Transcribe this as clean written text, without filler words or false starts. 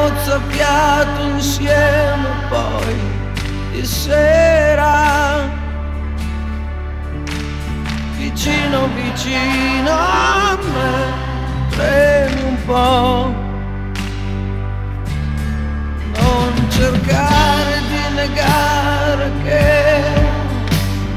mozzafiato insieme poi di sera, vicino vicino a me, tremi un po'.